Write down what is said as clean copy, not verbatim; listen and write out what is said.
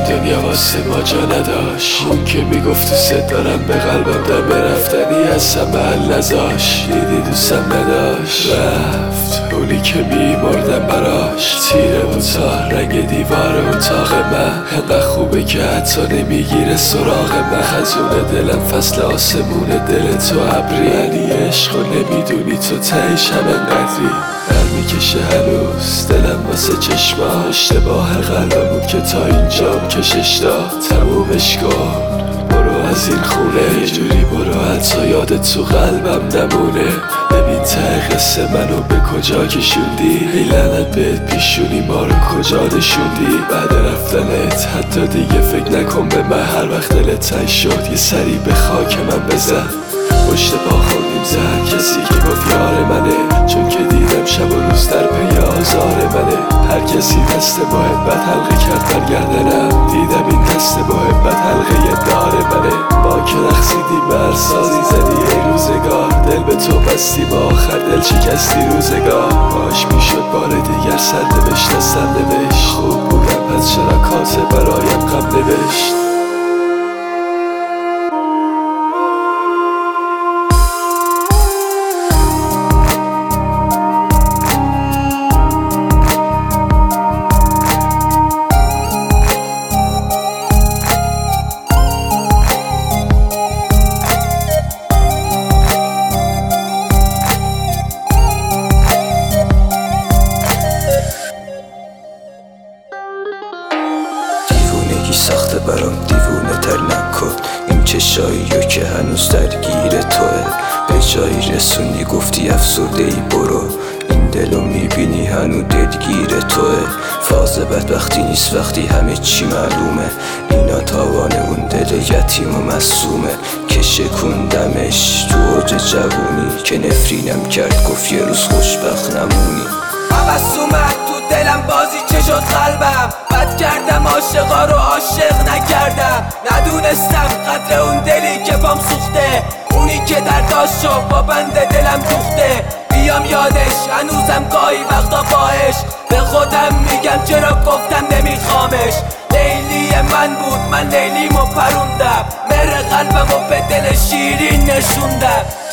دنیا واسه ما جا نداشت. اون که میگفت دوست دارم به قلبم دم رفتنی اصلا محل نذاش. دیدی دوستم نداشت رفت اونی که میمردم براش. تیره و تا رنگ دیوار اتاق من انقدر خوبه که حتی نمیگیره سراغ من. خزون دلم فصل آسمون دل تو ابری. علی عشق و نمیدونی تو تهش هم انقدری. میکشه هنوز دلم واسه چشما. اشتباه قلبم بود که تا اینجام کشش داد. تمومش کن برو از این خونه. یه جوری برو حتی یادت تو قلبم نمونه. ببین ته قصه منو به کجا کشوندی. ای لعنت بهت پیشونی ما رو کجا نشوندی. بعد رفتنت حتی دیگه فکر نکن به من. هر وقت دلت تنگ شد یه سری به خاک من بزن. پشت پا خوردیم زن کسی که گفت یار منه. چون که دیدم شب و روز در پی آزار منه. هر کسی دست محبت حلقه کرد برگردنم. دیدم این دست محبت حلقه دار منه. ما که رقصیدیم بر سازی زدی ای روزگار. دل به تو بستی با آخر دل شکستی روزگار. باش میشد بار دیگر سر نوشت دستم نوشت. خوب بودم پس چرا کاسه برایم غم نوشت. سخته برام دیوونه تر نکن. این چشاییو که هنوز درگیر توه. به جایی رسونی گفتی افسرده ای برو. این دلو میبینی هنو دلگیر توه. فاز بدبختی نیست وقتی همه چی معلومه. اینا تاوان اون دل یتیم و مصومه. که شکوندمش تو اوج جوونی. که نفرینم کرد گفت یه روز خوشبخت نمونی. عباس اومد تو دلم بازی چه شد قلبم. بد کردم عاشقا رو عاشق نکردم. ندونستم قدر اون دلی که بام سوخته. اونی که درداش شو با بند دلم دوخته. بیام یادش هنوزم گاهی وقتا باش. به خودم میگم چرا گفتم نمیخوامش. لیلی من بود من لیلیمو پروندم. مهر قلبمو به دل شیرین نشوندم.